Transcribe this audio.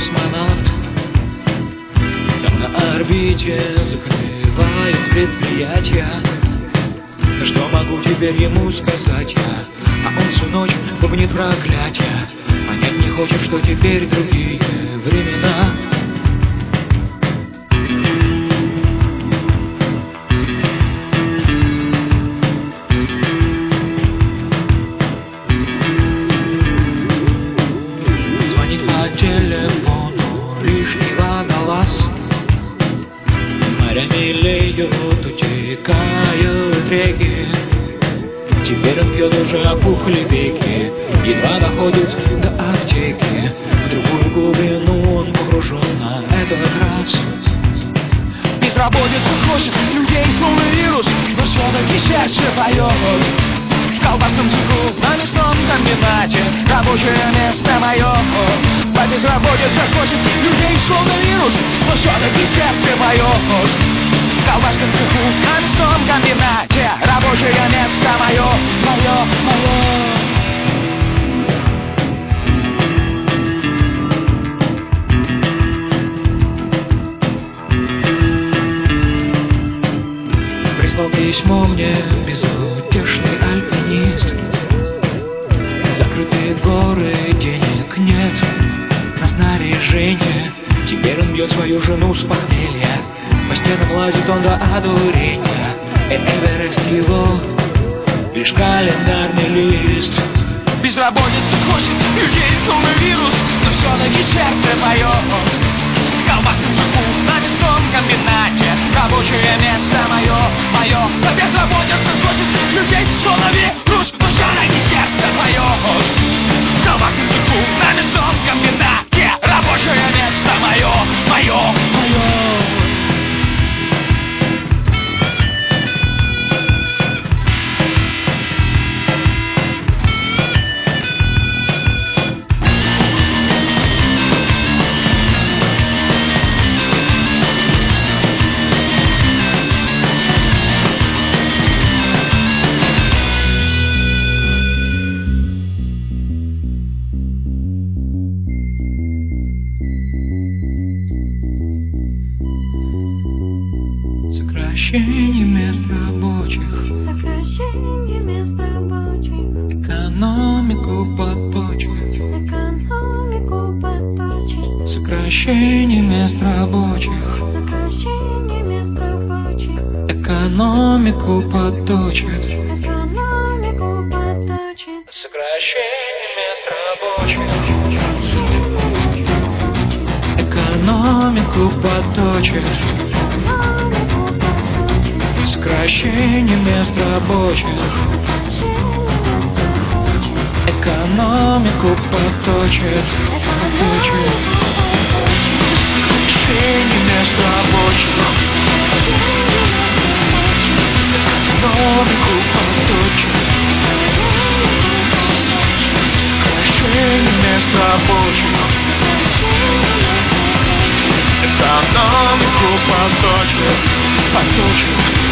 космонавт. Там на орбите закрывают предприятия. Да что могу теперь ему сказать я? А он всю ночь бубнит проклятия. Понять не хочет, что теперь другие времена. Звонит по телефону лишнего глаз. Морями леют, утекают реки. Теперь он пьет, уже опухли веки. Едва доходит до аптеки. В другую глубину он погружен на этот раз. Безработица хочет людей словно вирус, но все-таки сердце поет. В колбасном цеху на мясном комбинате рабочее место мое. По безработице хочет людей словно вирус, но все-таки сердце поет. В колбасном цеху на мясном комбинате рабочее место мое, мое, мое. Прислал письмо мне безутешный альпинист. Закрытые горы, денег нет на снаряжение. Теперь он бьет свою жену с похмелья. По стенам лазит он до одурения. Эверест его лишь календарный лист. Безработица хочет людей словно вирус, но все-таки сердце поет. В колбасном цеху на мясном комбинате рабочее место мое, мое. Но безработица хочет людей словно вирус, но все-таки сердце поет. В колбасном цеху на мясном комбинате рабочее место мое, мое, мое. Сокращение мест рабочих, сокращение мест рабочих, экономику подточит. экономику подточит, Сокращение мест рабочих, сокращение мест рабочих, экономику подточит. экономику подточит, Сокращение мест рабочих, экономику подточит. Сокращение мест рабочих, экономику подточит. Сокращение мест рабочих, экономику подточит. Сокращение мест рабочих, экономику подточит.